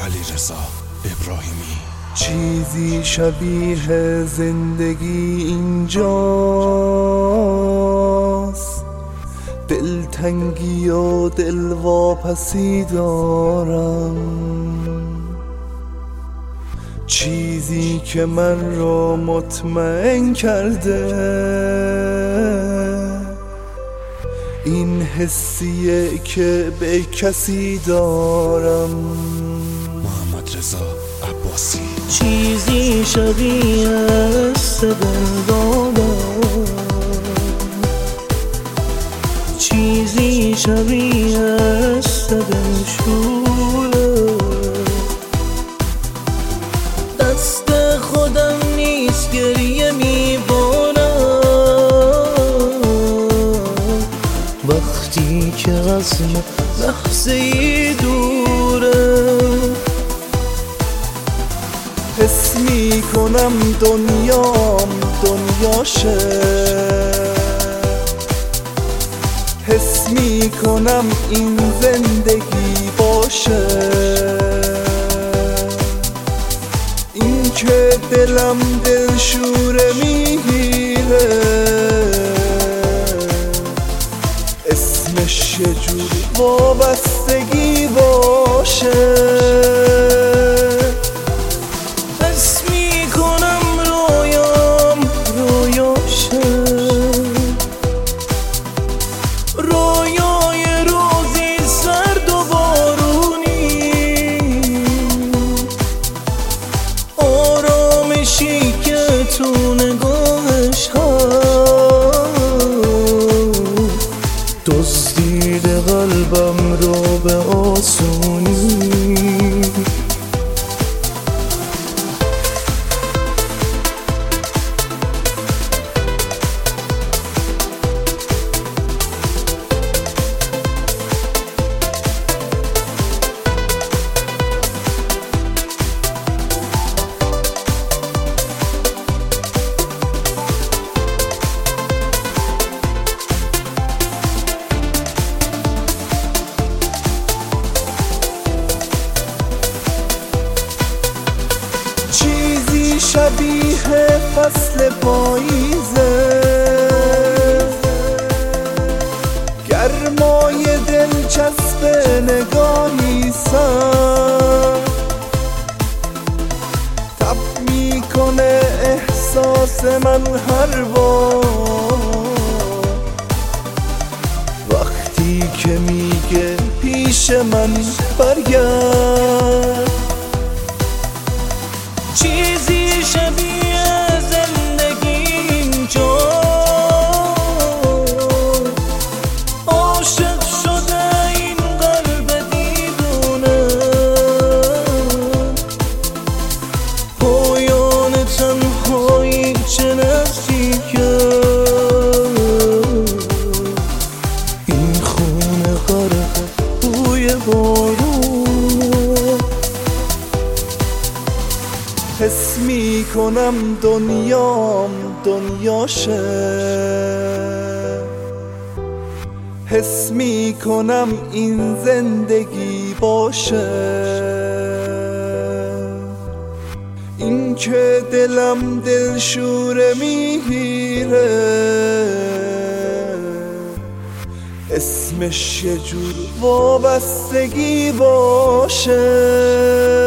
علیرضا ابراهیمی. چیزی شبیه زندگی اینجاست، دلتنگی و دلواپسی دارم. چیزی که من رو مطمئن کرده این حسیه که به کسی دارم. محمد رضا عباسی. چیزی شبیه دل دادم، چیزی شبیه دل شوره. دست خودم نیست گریه میبارم وقتی که عزم لحظه ای دوره. حس میکنم دنیام دنیاشه، حس میکنم این زندگی باشه. این که دلم دلشوره میگیره اسمش یه جور وابستگی باشه. تو نگاهش هست دزدیده قلبم رو به آسونی. چیزی شبیه فصل پاییزه، گرمای دلچسب نگاهی سر تب میکنه احساس من هر بار وقتی که میگه پیش من برگرد. چیزی شبیه زندگی اینجا عاشق شده این قلب دیوونه. پایان تنهایی چه نزدیکه این خونه غرق بوی بارونه. حس میکنم دنیام دنیاشه، حس میکنم این زندگی باشه. این که دلم دلشوره میگیره اسمش یه جور وابستگی باشه.